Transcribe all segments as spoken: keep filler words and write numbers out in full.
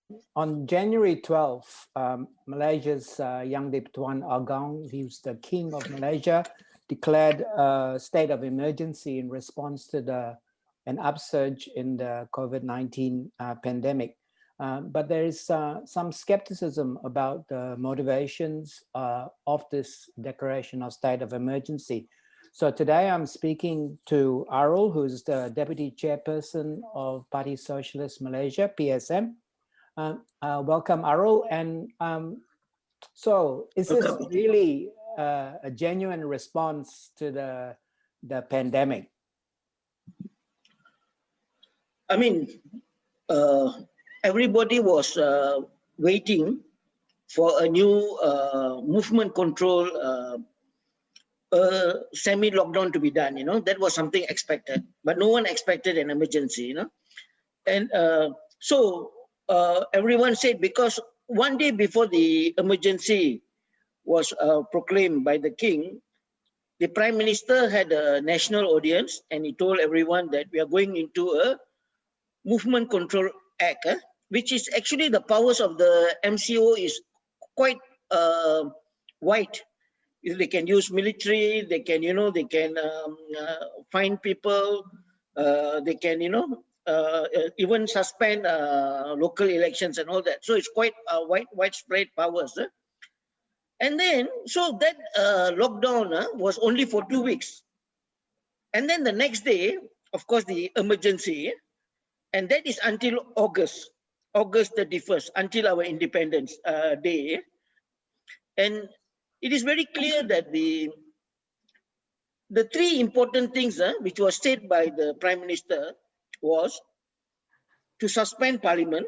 On January twelfth, um, Malaysia's uh, Yang di-Pertuan Agong, who's the king of Malaysia, declared a state of emergency in response to the an upsurge in the COVID nineteen uh, pandemic. Uh, but there is uh, some skepticism about the motivations uh, of this declaration of state of emergency. So today I'm speaking to Arul, who's the Deputy Chairperson of Party Socialist Malaysia, P S M. Uh, uh, welcome, Arul. And um, so is this Welcome. really uh, a genuine response to the, the pandemic? I mean, uh, everybody was uh, waiting for a new uh, movement control uh, uh, semi-lockdown to be done, you know, that was something expected, but no one expected an emergency, you know. And uh, so uh, everyone said, because one day before the emergency was uh, proclaimed by the king, the prime minister had a national audience and he told everyone that we are going into a movement control act, eh, which is actually the powers of the M C O is quite uh, wide. They can use military, they can, you know, they can um, uh, find people, uh, they can, you know, uh, even suspend uh, local elections and all that. So it's quite uh, wide, widespread powers. Eh? And then, so that uh, lockdown uh, was only for two weeks. And then the next day, of course, the emergency, and that is until August, August thirty-first, until our Independence uh, Day. And it is very clear that the, the three important things uh, which was said by the Prime Minister was to suspend Parliament,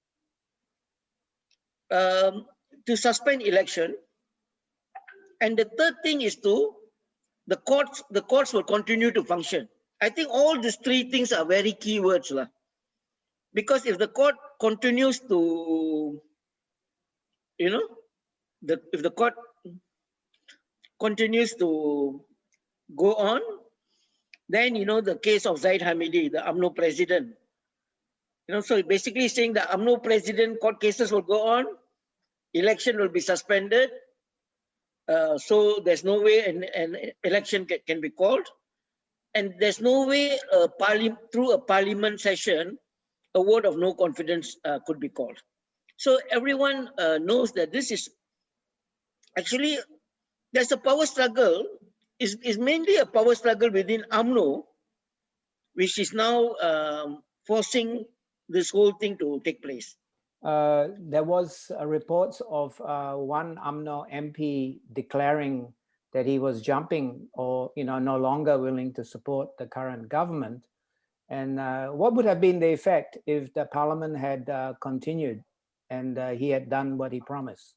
um, to suspend election, and the third thing is to the courts, the courts will continue to function. I think all these three things are very key words. Lah. Because if the court continues to, you know, the, if the court continues to go on, then, you know, the case of Zahid Hamidi, the U M N O president, you know, so basically saying the U M N O president court cases will go on, election will be suspended, uh, so there's no way an, an election can, can be called, and there's no way a parliament, through a parliament session, a vote of no confidence uh, could be called. So everyone uh, knows that this is actually, there's a power struggle, is, is mainly a power struggle within U M N O, which is now um, forcing this whole thing to take place. Uh, there was uh, reports of uh, one U M N O M P declaring that he was jumping or, you know, no longer willing to support the current government. And uh, what would have been the effect if the parliament had uh, continued and uh, he had done what he promised?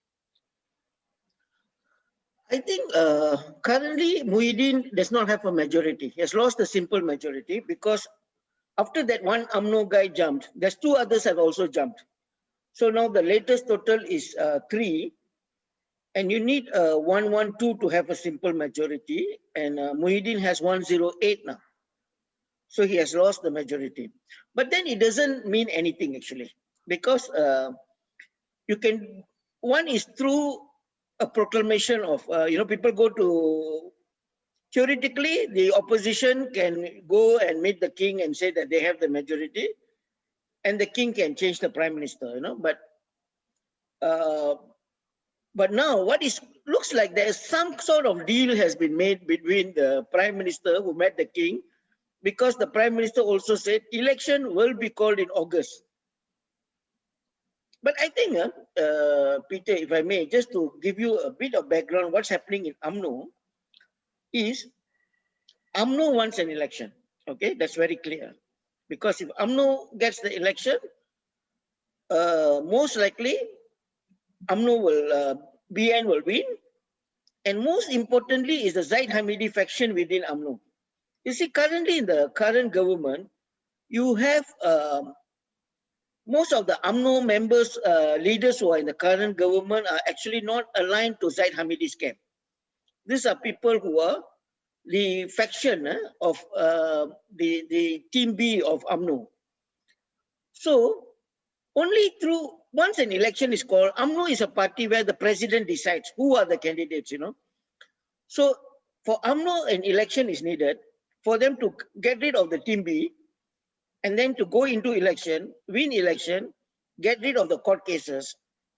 I think uh, currently Muhyiddin does not have a majority. He has lost a simple majority because after that one U M N O guy jumped, there's two others have also jumped. So now the latest total is uh, three, and you need uh, one one two to have a simple majority, and uh, Muhyiddin has one zero eight now. So he has lost the majority. But then it doesn't mean anything actually, because uh, you can, one is through a proclamation of, uh, you know, people go to, theoretically, the opposition can go and meet the king and say that they have the majority, and the king can change the prime minister, you know, but uh, but now what is, looks like there is some sort of deal has been made between the prime minister who met the king, because the prime minister also said election will be called in August. But I think, uh, uh, Peter, if I may, just to give you a bit of background, what's happening in U M N O is U M N O wants an election. Okay, that's very clear. Because if U M N O gets the election, uh, most likely U M N O will, uh, B N will win. And most importantly is the Zahid Hamidi faction within U M N O. You see, currently in the current government, you have um, most of the U M N O members, uh, leaders who are in the current government are actually not aligned to Zahid Hamidi's camp. These are people who are the faction uh, of uh, the, the team B of U M N O. So only through, once an election is called, UMNO is a party where the president decides who are the candidates, you know. So for UMNO, an election is needed for them to get rid of the Team B and then to go into election, win election, get rid of the court cases.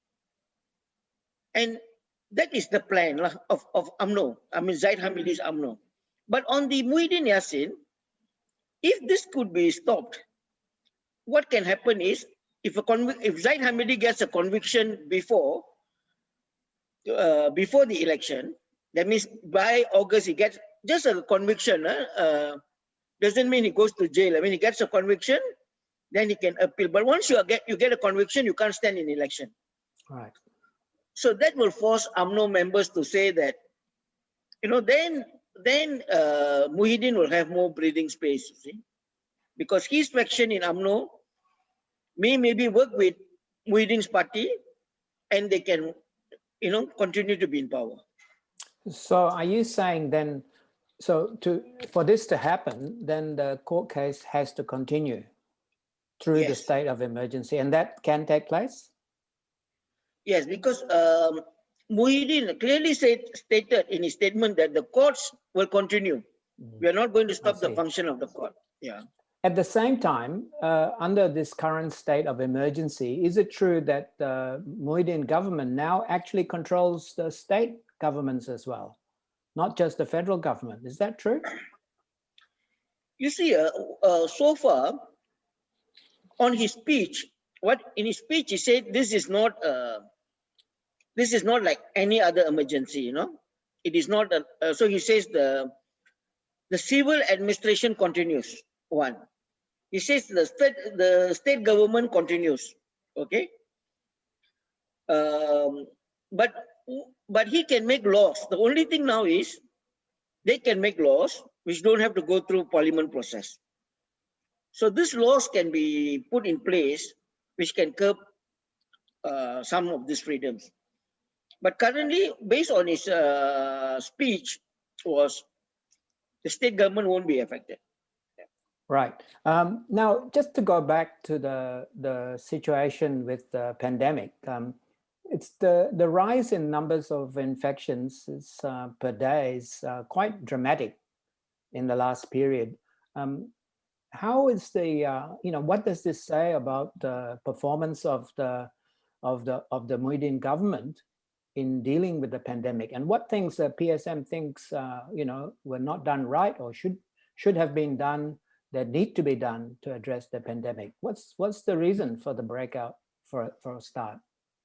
And that is the plan of, of UMNO, I mean Zahid Hamidi's UMNO. But on the Muhyiddin Yassin, if this could be stopped, what can happen is, if a if Zahid Hamidi gets a conviction before, uh, before the election, that means by August he gets just a conviction, uh, uh, doesn't mean he goes to jail. I mean, he gets a conviction, then he can appeal. But once you get you get a conviction, you can't stand in election. Right. So that will force UMNO members to say that, you know, then then uh, Muhyiddin will have more breathing space, you see, because his faction in UMNO may maybe work with Muhyiddin's party, and they can, you know, continue to be in power. So are you saying then, so to for this to happen, then the court case has to continue through Yes. the state of emergency, and that can take place? Yes, because um, Muhyiddin clearly said, stated in his statement that the courts will continue. Mm. We are not going to stop the see. function of the court. Yeah. At the same time, uh, under this current state of emergency, is it true that the Muhyiddin government now actually controls the state governments as well, not just the federal government? Is that true? You see, uh, uh, so far, on his speech, what in his speech he said, this is not, uh, this is not like any other emergency. You know, it is not. A, uh, so he says the the civil administration continues. One, he says the state the state government continues. Okay, um, but but he can make laws. The only thing now is they can make laws which don't have to go through parliament process. So these laws can be put in place which can curb uh, some of these freedoms. But currently, based on his uh, speech, was the state government won't be affected. Right. Um, now, just to go back to the, the situation with the pandemic, um, it's the, the rise in numbers of infections is, uh, per day is uh, quite dramatic in the last period. Um, how is the, uh, you know, what does this say about the performance of the, of the, of the Muhyiddin government in dealing with the pandemic, and what things the P S M thinks, uh, you know, were not done right or should, should have been done that need to be done to address the pandemic? What's what's the reason for the breakout for for a start?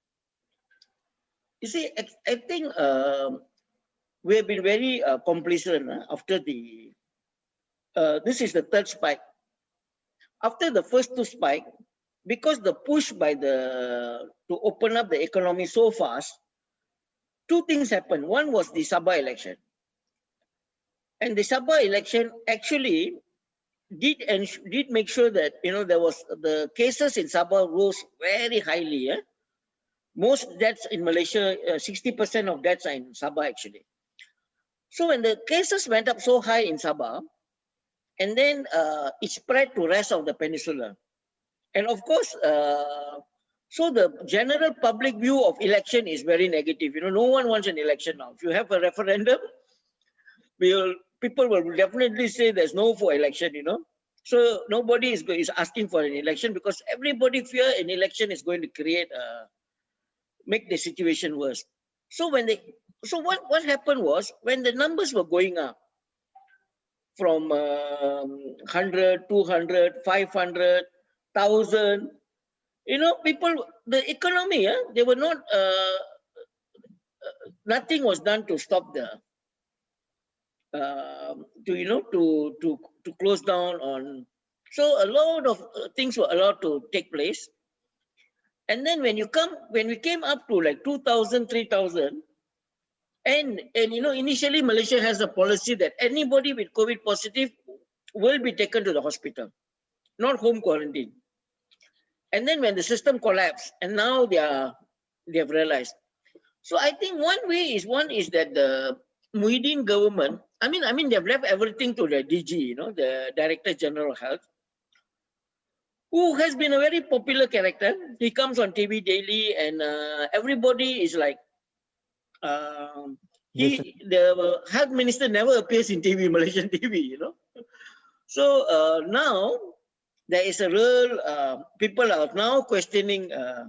You see, I, I think uh, we have been very uh, complacent uh, after the. Uh, this is the third spike. After the first two spike, because the push by the to open up the economy so fast, two things happened. One was the Sabah election, and the Sabah election actually did and did make sure that, you know, there was the cases in Sabah rose very highly. Eh? Most deaths in Malaysia, sixty percent of deaths are in Sabah actually. So when the cases went up so high in Sabah, and then uh, it spread to rest of the peninsula, and of course, uh, so the general public view of election is very negative. You know, no one wants an election now. If you have a referendum, we'll people will definitely say there's no for election, you know. So nobody is, is asking for an election because everybody fear an election is going to create, a, make the situation worse. So when they, so what, what happened was when the numbers were going up from um, one hundred, two hundred, five hundred, one thousand, you know, people, the economy, eh, they were not, uh, nothing was done to stop the, Uh, to you know to to to close down on, so a lot of things were allowed to take place. And then when you come when we came up to like two thousand, three thousand, and and you know initially Malaysia has a policy that anybody with COVID positive will be taken to the hospital, not home quarantine. And then when the system collapsed, and now they are they have realized. So I think one way is one is that the Muhyiddin government, I mean, I mean, they've left everything to the D G, you know, the Director General of Health. who has been a very popular character. He comes on T V daily, and uh, everybody is like, um, he, the health minister never appears in T V, Malaysian T V, you know. So uh, now there is a real, uh, people are now questioning uh,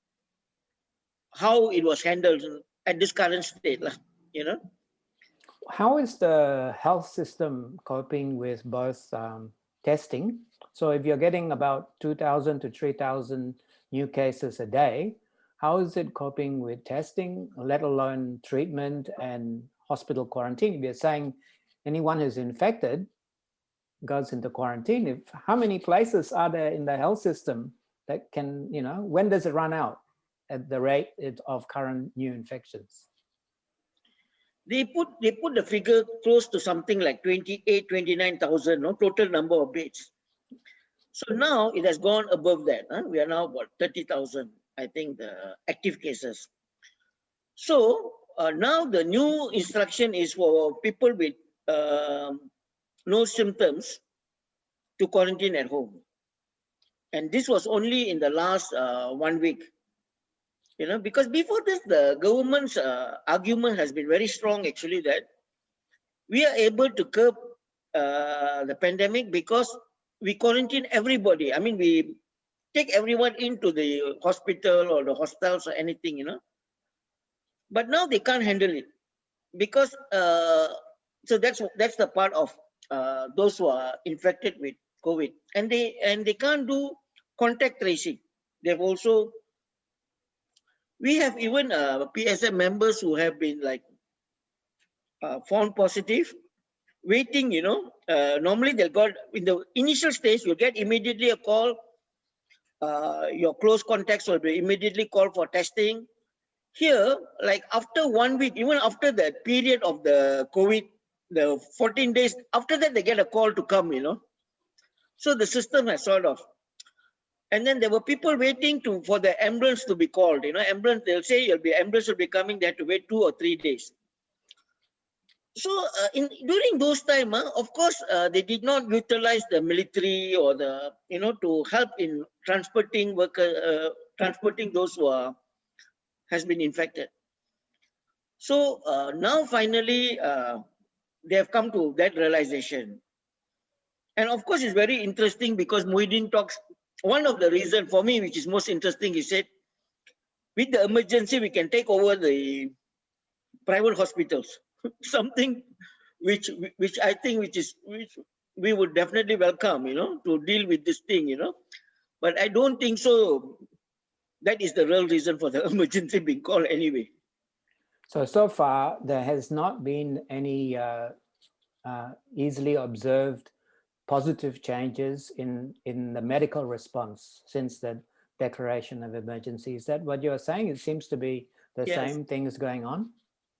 how it was handled at this current state, you know. How is the health system coping with both um, testing? So if you're getting about two thousand to three thousand new cases a day, how is it coping with testing, let alone treatment and hospital quarantine? We're saying anyone who's infected goes into quarantine. If, how many places are there in the health system that can, you know, when does it run out at the rate of current new infections? They put they put the figure close to something like twenty-eight, twenty-nine thousand, no, total number of beds. So now it has gone above that. Huh? We are now about thirty thousand, I think, the active cases. So uh, now the new instruction is for people with um, no symptoms to quarantine at home. And this was only in the last uh, one week. You know, because before this, the government's uh, argument has been very strong, actually, that we are able to curb uh, the pandemic because we quarantine everybody. I mean, we take everyone into the hospital or the hostels or anything, you know. But now they can't handle it because, uh, so that's that's the part of uh, those who are infected with COVID, and they and they can't do contact tracing. They've also, we have even uh, P S M members who have been like uh, found positive, waiting, you know. Uh, normally they'll got, in the initial stage, you'll get immediately a call. Uh, your close contacts will be immediately called for testing. Here, like after one week, even after the period of the COVID, the fourteen days, after that they get a call to come, you know. So the system has sort of, and then there were people waiting to for the ambulance to be called, you know. Ambulance, they'll say you'll be ambulance will be coming, they have to wait two or three days. So uh, in during those time, uh, of course, uh, they did not utilize the military or the, you know, to help in transporting worker, uh, transporting those who are has been infected. So uh, now finally, uh, they have come to that realization. And of course, it's very interesting because Muhyiddin talks, one of the reasons for me, which is most interesting, he said, with the emergency, we can take over the private hospitals. Something which which I think which is which we would definitely welcome, you know, to deal with this thing, you know. But I don't think so. That is the real reason for the emergency being called anyway. So, so far, there has not been any uh, uh, easily observed positive changes in, in the medical response since the declaration of emergency. Is that what you're saying? It seems to be the yes. same things going on.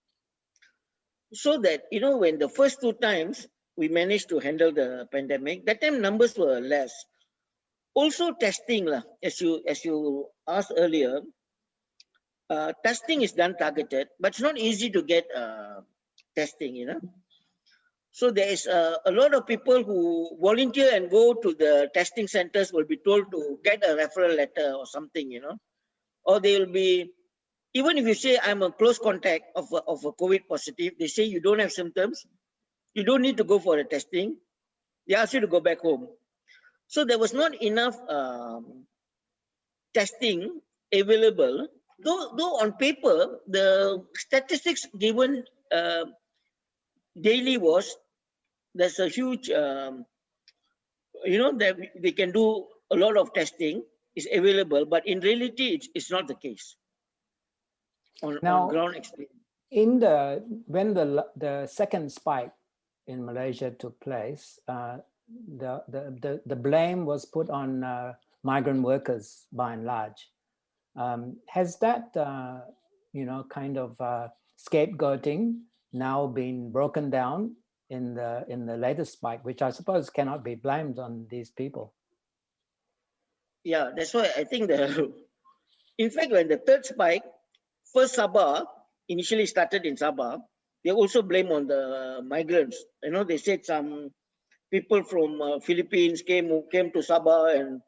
So that, you know, when the first two times we managed to handle the pandemic, that time numbers were less. Also testing, lah, as you as you asked earlier, uh, testing is done targeted, but it's not easy to get uh, testing, you know. So there is uh, a lot of people who volunteer and go to the testing centers will be told to get a referral letter or something, you know, or they will be, even if you say I'm a close contact of a, of a COVID positive, they say you don't have symptoms, you don't need to go for the testing, they ask you to go back home. So there was not enough um, testing available, though, though on paper, the statistics given uh, daily was, there's a huge, um, you know, that they can do a lot of testing is available, but in reality, it's, it's not the case. On, now, on ground experience. In the, when the, the second spike in Malaysia took place, uh, the, the, the, the blame was put on uh, migrant workers by and large. Um, has that, uh, you know, kind of uh, scapegoating now been broken down in the, in the latest spike, which I suppose cannot be blamed on these people? Yeah, that's why I think the, in fact, when the third spike, first Sabah, initially started in Sabah, they also blame on the migrants. You know, they said some people from uh, Philippines came came to Sabah and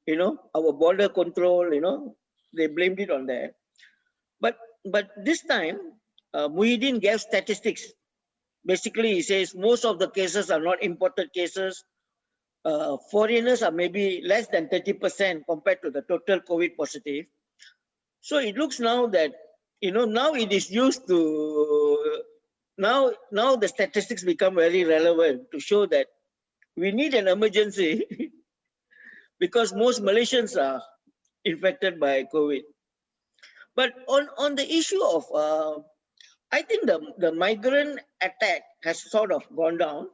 you know, our border control, you know, they blamed it on that. But but this time, uh, Muhyiddin gave statistics. Basically, he says most of the cases are not imported cases. Uh, foreigners are maybe less than thirty percent compared to the total COVID positive. So it looks now that, you know, now it is used to, now, now the statistics become very relevant to show that we need an emergency because most Malaysians are infected by COVID. But on, on the issue of, uh, I think the, the migrant attack has sort of gone down.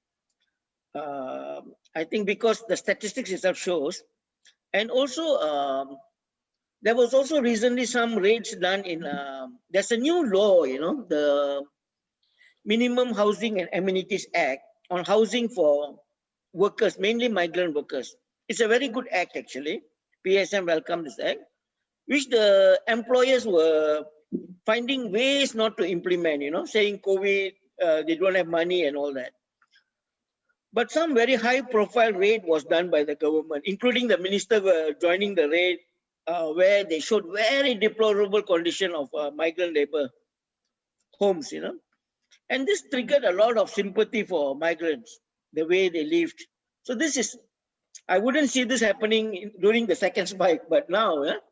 Uh, I think because the statistics itself shows, and also um, there was also recently some raids done in, uh, there's a new law, you know, the Minimum Housing and Amenities Act on housing for workers, mainly migrant workers. It's a very good act actually. P S M welcomed this act, which the employers were finding ways not to implement, you know, saying COVID, uh, they don't have money and all that. But some very high profile raid was done by the government, including the minister uh, joining the raid, uh, where they showed very deplorable condition of uh, migrant labor homes, you know. And this triggered a lot of sympathy for migrants, the way they lived. So this is, I wouldn't see this happening in, during the second spike, but now, yeah.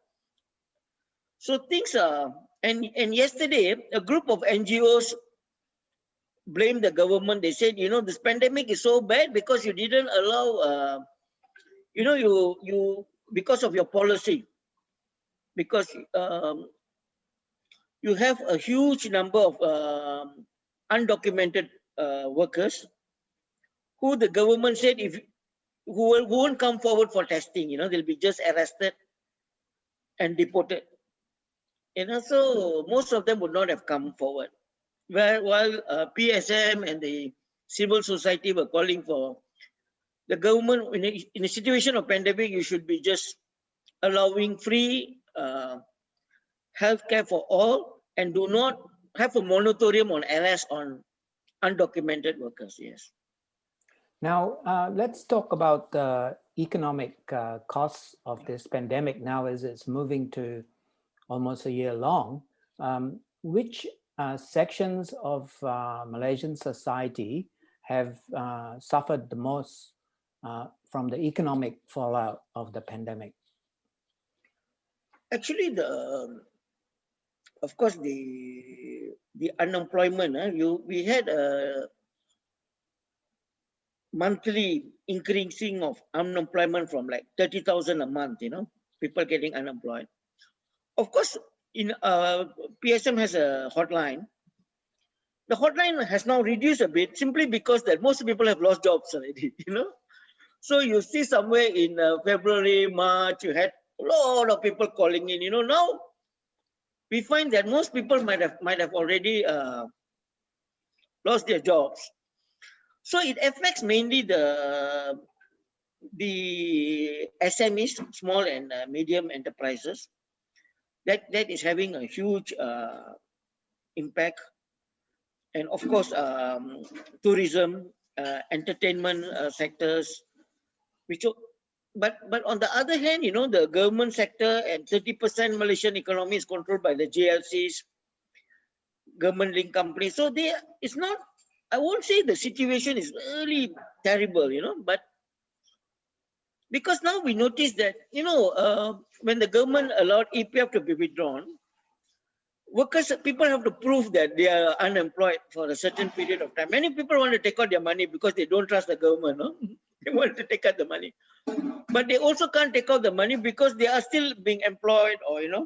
So things are, and, and yesterday, a group of N G Os blamed the government. They said, you know, this pandemic is so bad because you didn't allow, uh, you know, you, you, because of your policy, because um, you have a huge number of um, undocumented uh, workers who the government said if who, will, who won't come forward for testing, you know, they'll be just arrested and deported. You know, so most of them would not have come forward. Where, while uh, P S M and the civil society were calling for the government, in a, in a situation of pandemic, you should be just allowing free uh, healthcare for all and do not have a moratorium on arrest on undocumented workers. Yes. Now, uh, let's talk about the economic uh, costs of this pandemic now as it's moving to almost a year long. Um, which uh, sections of uh, Malaysian society have uh, suffered the most uh, from the economic fallout of the pandemic? Actually, the of course the the unemployment. Uh, you we had a monthly increasing of unemployment from like thirty thousand a month. You know, people getting unemployed. Of course, in uh, P S M has a hotline. The hotline has now reduced a bit simply because that most people have lost jobs already. You know, so you see somewhere in uh, February, March, you had a lot of people calling in. You know, now we find that most people might have might have already uh, lost their jobs. So it affects mainly the the S M Es, small and uh, medium enterprises. That that is having a huge uh, impact, and of course, um, tourism, uh, entertainment uh, sectors, which. But but on the other hand, you know, the government sector and thirty percent Malaysian economy is controlled by the J L Cs, government linked companies. So they, it's not, I won't say the situation is really terrible, you know, but because now we notice that, you know, uh, when the government allowed E P F to be withdrawn, workers, people have to prove that they are unemployed for a certain period of time. Many people want to take out their money because they don't trust the government, no? They want to take out the money. But they also can't take out the money because they are still being employed, or, you know.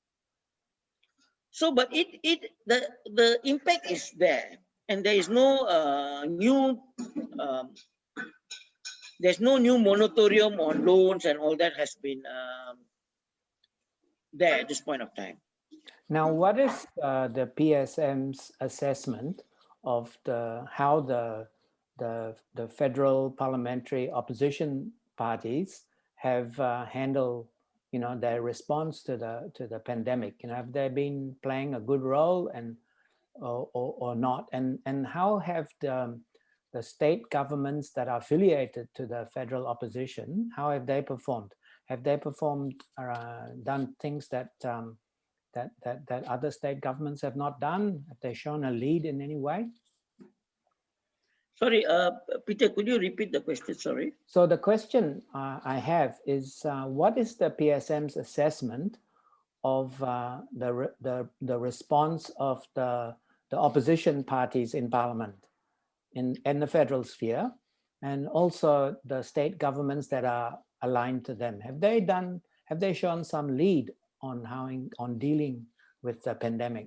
So, but it, it the, the impact is there. And there is no uh, new, um, there's no new moratorium on loans and all that has been um, there at this point of time. Now, what is uh, the P S M's assessment of the how the the the federal parliamentary opposition parties have uh, handled, you know, their response to the to the pandemic? You know, have they been playing a good role, and or, or, or not? And and how have the the state governments that are affiliated to the federal opposition, how have they performed? Have they performed, uh, done things that, um, that, that, that other state governments have not done? Have they shown a lead in any way? Sorry, uh, Peter, could you repeat the question? Sorry. So the question uh, I have is, uh, what is the P S M's assessment of uh, the, re the, the response of the, the opposition parties in Parliament, in, in the federal sphere, and also the state governments that are aligned to them? Have they done, have they shown some lead on how, in, on dealing with the pandemic?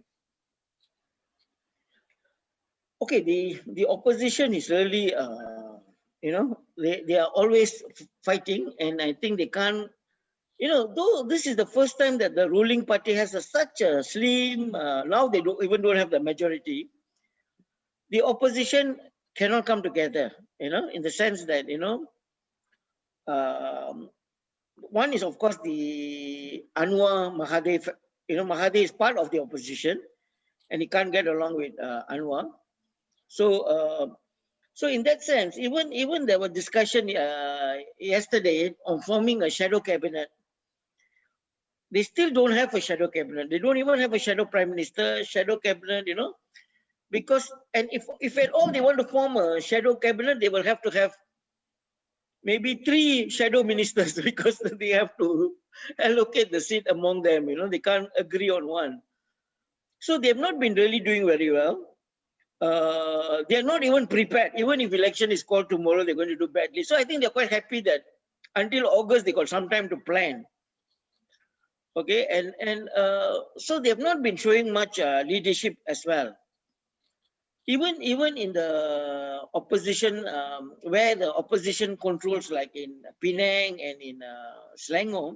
Okay, the, the opposition is really, uh, you know, they, they are always fighting, and I think they can't, you know, though this is the first time that the ruling party has a, such a slim, uh, now they don't even don't have the majority. The opposition cannot come together, you know, in the sense that, you know, um, one is of course the Anwar Mahathir, you know, Mahathir is part of the opposition and he can't get along with uh, Anwar. So, uh, so in that sense, even, even there was discussion uh, yesterday on forming a shadow cabinet. They still don't have a shadow cabinet. They don't even have a shadow prime minister, shadow cabinet, you know, because, and if, if at all they want to form a shadow cabinet, they will have to have maybe three shadow ministers because they have to allocate the seat among them, you know, they can't agree on one. So they have not been really doing very well. Uh, they are not even prepared. Even if election is called tomorrow, they're going to do badly. So I think they're quite happy that until August, they got some time to plan. Okay, and and uh, so they have not been showing much uh, leadership as well. Even even in the opposition, um, where the opposition controls, like in Penang and in uh, Selangor,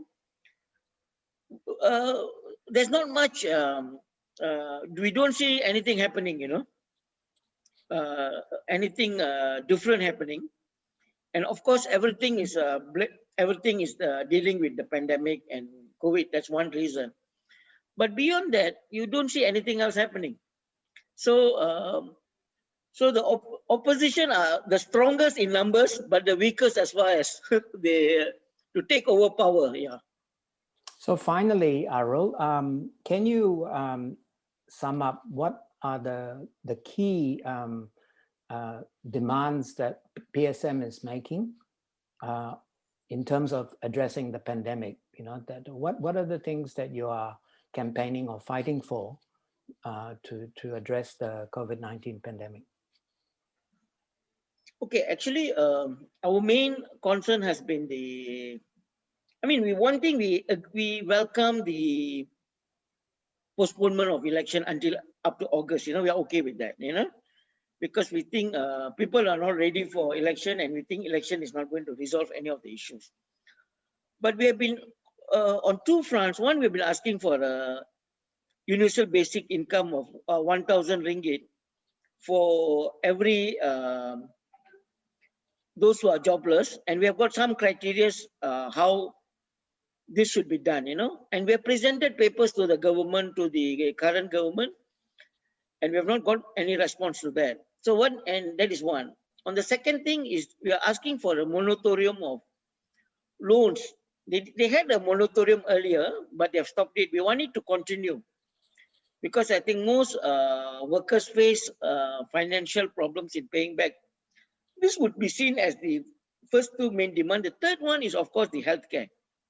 uh, there's not much. Um, uh, we don't see anything happening. You know, uh, anything uh, different happening, and of course, everything is uh, everything is uh, dealing with the pandemic and COVID. That's one reason. But beyond that, you don't see anything else happening. So, um, so the op opposition are the strongest in numbers, but the weakest as far as they to take over power. Yeah. So finally, Arul, um, can you um, sum up what are the the key um, uh, demands that P S M is making uh, in terms of addressing the pandemic? You know, that what what are the things that you are campaigning or fighting for uh, to, to address the COVID nineteen pandemic? Okay, actually, um, our main concern has been the, I mean, we one thing, we, uh, we welcome the postponement of election until up to August, you know, we are okay with that, you know, because we think uh, people are not ready for election and we think election is not going to resolve any of the issues. But we have been uh, on two fronts. One, we've been asking for a universal basic income of uh, one thousand ringgit for every um, those who are jobless, and we have got some criteria uh, how this should be done, you know, and we have presented papers to the government, to the current government, and we have not got any response to that. So one, and that is one. On the second thing is we are asking for a moratorium of loans. They, they had a moratorium earlier, but they have stopped it. We want it to continue because I think most uh, workers face uh, financial problems in paying back. This would be seen as the first two main demand. The third one is, of course, the healthcare.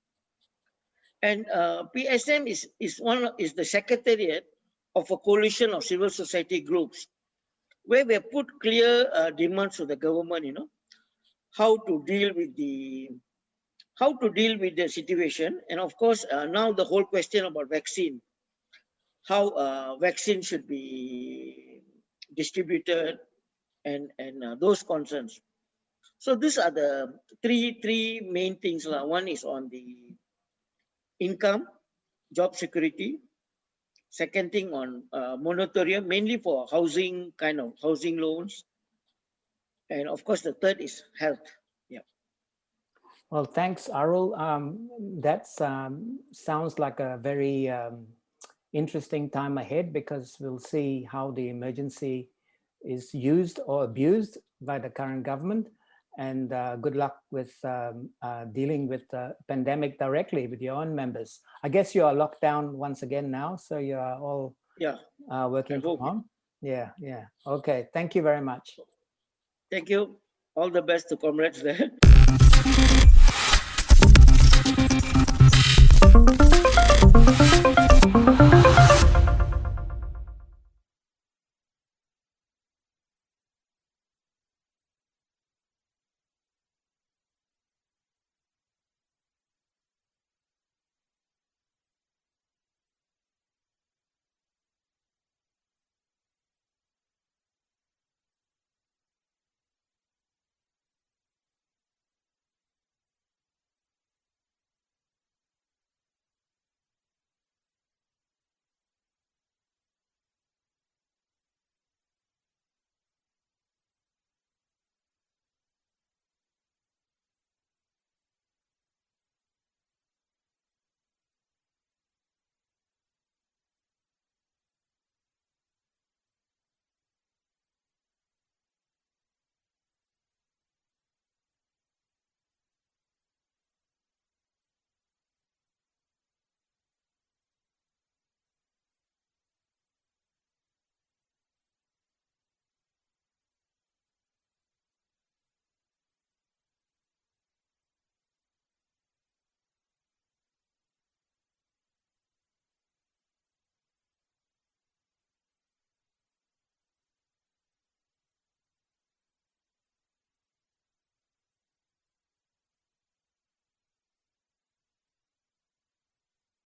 And uh, P S M is, is, one, is the secretariat of a coalition of civil society groups where we have put clear uh, demands to the government, you know, how to deal with the how to deal with the situation. And of course, uh, now the whole question about vaccine, how uh, vaccine should be distributed and, and uh, those concerns. So these are the three, three main things. One is on the income, job security. Second thing on uh, moratorium, mainly for housing, kind of housing loans. And of course, the third is health. Yeah. Well, thanks, Arul. Um, that um, sounds like a very um, interesting time ahead because we'll see how the emergency is used or abused by the current government. and uh, good luck with um, uh, dealing with the pandemic directly with your own members. I guess you are locked down once again now, so you are all Yeah, uh, working I from hope. home. Yeah, yeah. Okay, thank you very much. Thank you. All the best to comrades there.